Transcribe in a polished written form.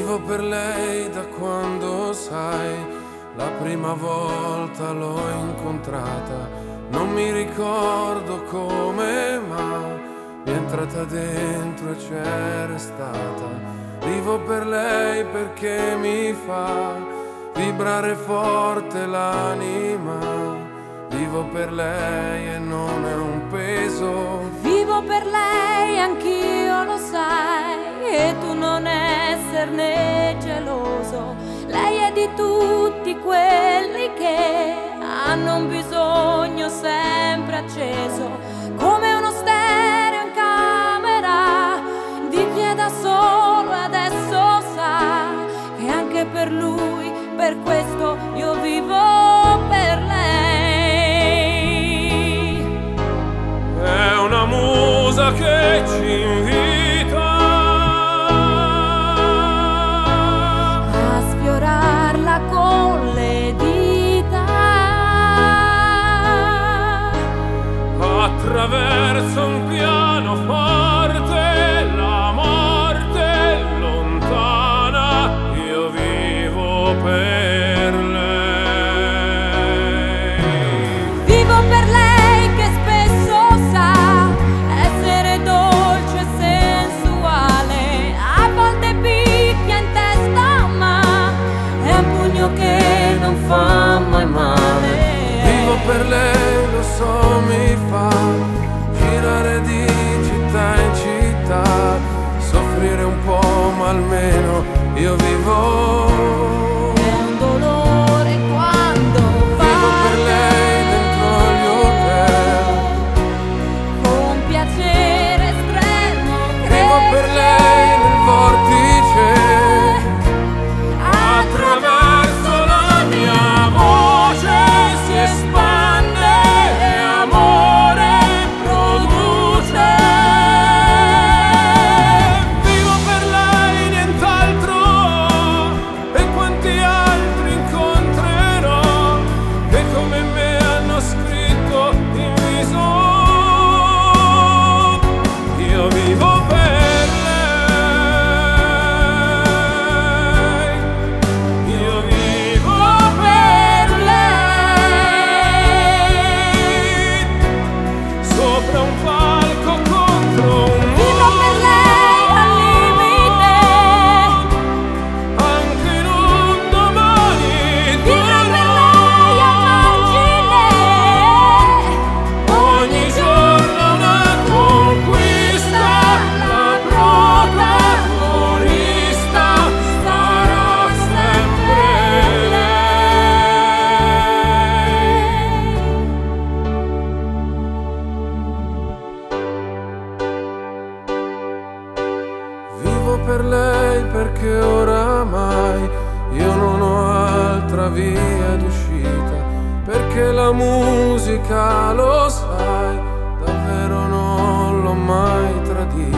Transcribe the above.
Vivo per lei da quando, sai, la prima volta l'ho incontrata. Non mi ricordo come, ma mi è entrata dentro e c'è restata. Vivo per lei perché mi fa vibrare forte l'anima. Vivo per lei e non è un peso. Vivo per lei, anch'io lo sai, e tu non esserne geloso. Lei è di tutti quelli che hanno un bisogno sempre acceso, come uno stereo in camera di chi è da solo e adesso sa che anche per lui, per questo io vivo per lei. È una musa che ci invita a sfiorarla con le dita attraverso un pianoforte. La morte è lontana, io vivo per lei. Vivo per lei che spesso sa essere dolce e sensuale, a volte picchia in testa ma è un pugno che non fa mai male. Vivo per lei, lo so, mi fa girare di città in città, soffrire un po' ma almeno io vivo. È un dolore quando Vivo per va lei dentro gli hotel. con piacere estremo. Vivo per lei nel vortice. Attraverso la mia voce si espande e amore produce. Vivo per lei, nient'altro. E quanti altri incontrerò che come me hanno scritto in viso. Io vivo per lei. Io vivo per lei. Sopra un palco contro un Vivo per lei al limite. anche in un domani Vivo per lei a margine. ogni giorno una conquista. La protagonista sarà sempre lei. Vivo per lei perché oramai io non ho altra via d'uscita, perché la musica, lo sai, davvero non l'ho mai tradita.